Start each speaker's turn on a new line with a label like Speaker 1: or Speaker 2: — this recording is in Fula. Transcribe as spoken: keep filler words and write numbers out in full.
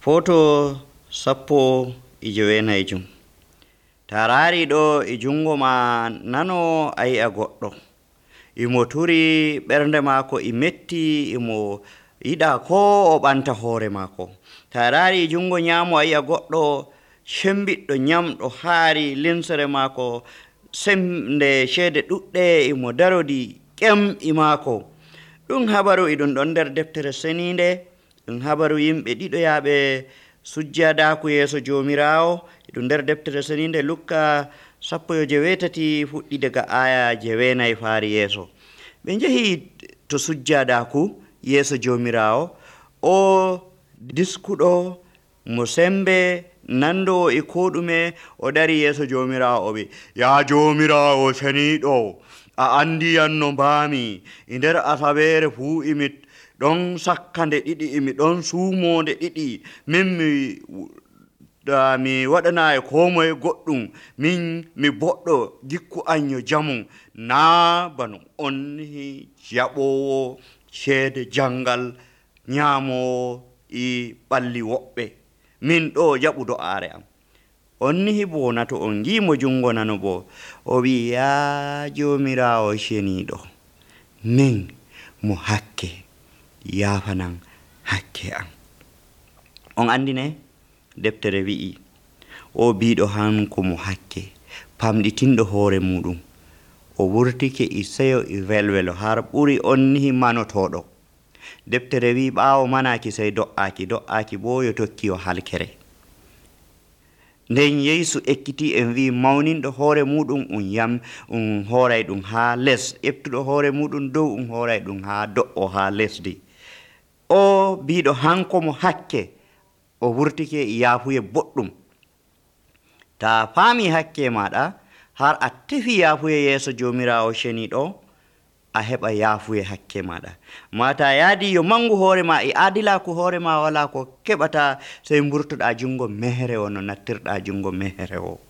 Speaker 1: Photo sappo e joweenayjum. Tarari ɗo e jungo ma nano a yi'a goɗɗo imo turi ɓernde maako e metti imo yiɗa ko o ɓanta hoore maako. Tarari jungo nyamo a yi'a goɗɗo sembiɗɗo nyamɗo haari linsere maako semde ceede ɗuɗɗe imo darodi ƙem e maako. Ɗum habaru e ɗum ɗon nder deftere seninde. Ɗum habaru yimɓe ɗiɗoyaɓe sujjadaku yeeso jomirawo e ɗum nder deftere seninde Lukka sappo e jewetati fuɗɗi daga aya jeweenayi faari yeeso. Ɓe njehi to sujjadaku yeeso jomirawo, o diskuɗo mo sembe nando e ko ɗume o dari yeeso jomirawo o wi, ya jomirawo seniɗo, a andi yan no mbami e nder asawere fuu imi ɗon sakkande ɗiɗi imi ɗon suumonde ɗiɗi, min mi da mi waɗanayi ko moye goɗɗum, min mi boɗɗo gikku an yo jamu, na bano on jaɓowo ceede jangal ñamowo e ɓalli woɓɓe, min ɗo jaɓudo are am. On nihi bo nato on gimo jungo nano bo o wi, ya jomirawo ceniɗo, min mo hakke yafanan hakke am. On andine deftere wi'i o biɗo hanko mo hakke pamɗitinɗo hoore muɗum o wurtike e seyo e welwelo har ɓuri on nihi manotoɗo. Deftere wi ɓawo manaki sey do'aki do'aki bo yo tokki o halkere. Nden Yeesu ekkiti en wi mawninɗo hoore muɗum um yam um hooray ɗum ha les, ƴeftuɗo hoore muɗum dow um hooray ɗum ha do'o ha lesdi. O biɗo hanko mo hakke o wurtike e yaafuye boɗɗum. Ta faami hakke maɗa har a tefi yaafuye yeeso jomirawo ceniɗo, a heɓa yaafuye hakke maɗa. Mata yaadi yo mangu hoore ma e aadilaku hoore ma wala ko keɓata sey mburtoɗa jungo mehere o no nattirɗa jungo mehere o.